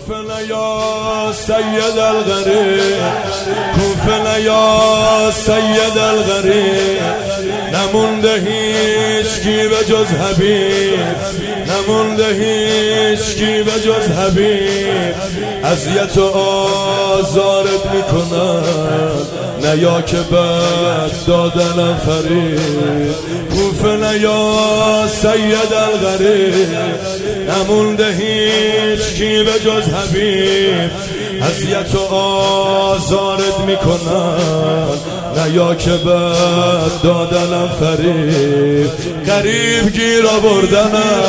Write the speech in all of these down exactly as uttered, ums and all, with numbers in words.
کوفنا یا سید الغریب، کوفنا یا سید الغریب، نمونده هیچ کی به جز حبیب، نمونده هیچ کی به جز حبیب. اذیت و آزارت میکنن نه یا که بد دادنم فریب. کوفنا یا سید الغریب، نمونده هیچ کی به جز حبیب. اذیت و آزارت میکنن نه یا که بد دادنم فریب. غریب گیر آوردنم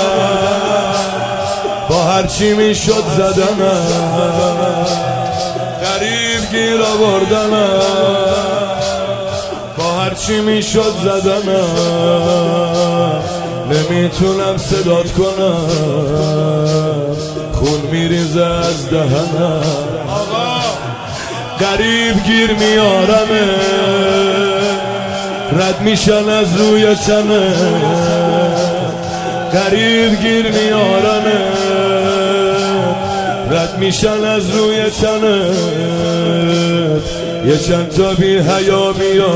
با هرچی میشد زدنم، غریب گیر آوردنم با هرچی میشد زدنم. نمیتونم صدات کنم، خون میریزه از دهنم. غریب گیر میارمه، رد میشن از روی تنه. غریب گیر میارمه، رد میشن از روی تنه. یه چند تا بی حیا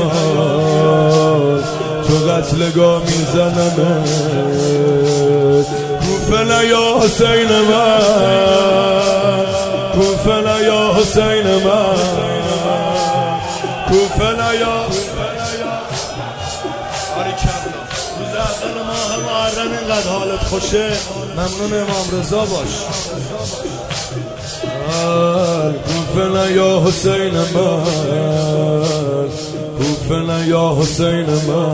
میاد تو قتلگاه میزنم. کوفنا یا حسین من، کوفنا یا حسین من، کوفنا یا روز اول ماه محرم اینقدر حالت خوشه. ممنون امام رضا باش. کوفنا یا حسین من، کوفنا یا حسین من،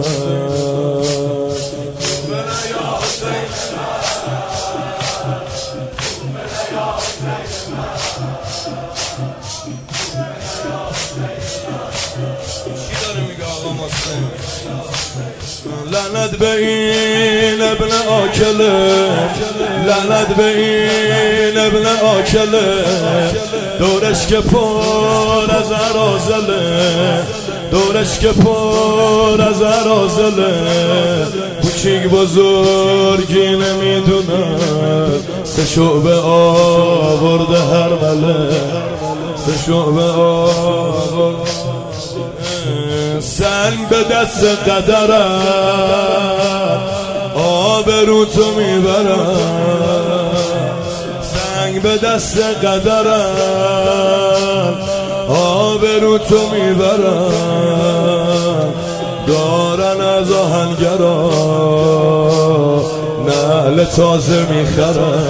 لعنت به این ابن آکله، لعنت به این ابن آکله. دورش که پر از عرازله، دورش که پر از عرازله. کوچیک بزرگی نمیدونه، سه شعبه آورده هر مله، سه شعبه آورده. سنگ به دست قدرم آبرو تو میبرم، سنگ به دست قدرم آبرو تو میبرم. دارن از آهنگرا نعل تازه میخرم.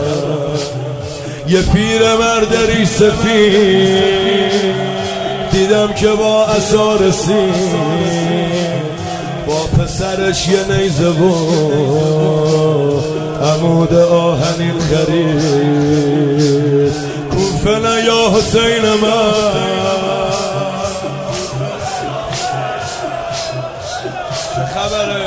یه پیر مرد ری سفید دیدم که با عصا رسید، با پسرش یه نیزه و عمود آهنین خرید. کوفنا یا حسین من، چه خبره؟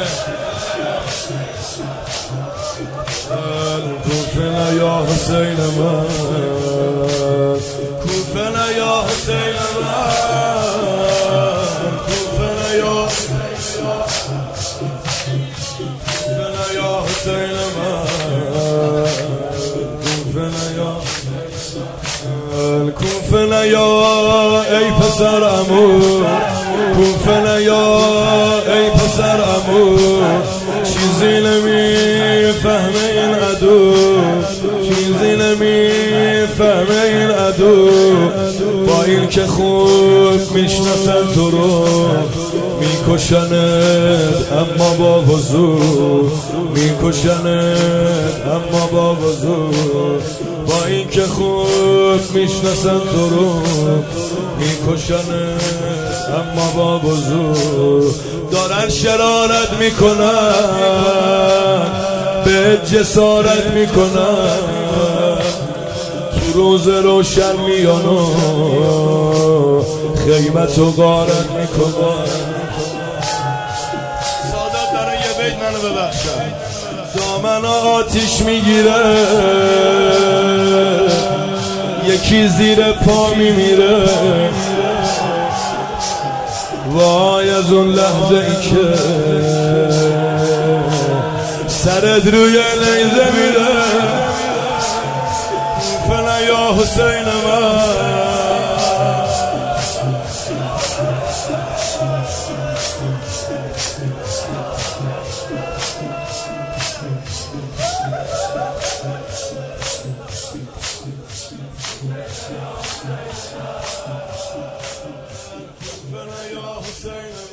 کوفنا یا حسین من، کوفنا یا حسین من، کوفنا یا کوفنا یا حسین من، کوفنا یا کوفنا یا ای پسر عمو، کوفنا یا ای پسر عمو. چیزی نمیفهمه این عدو، چیزی نمیفهمه این عدو. با این که خوب میشناسن تو رو میکشنت اما با وضوح، میکشنت اما با وضوح. با این که خوب میشناسن تو رو میکشنت اما با وضوح. دارن شرارت میکنن، به جسارت میکنن. تو روز روشن میان و خیمت و غارت میکنن. سادات داره یه بیت منو ببخشن. دامن آتیش میگیره، یکی زیر پا میمیره. وای از اون لحظه ای که سرت روی نیزه میره. کوفنا یا یا حسین من یا حسین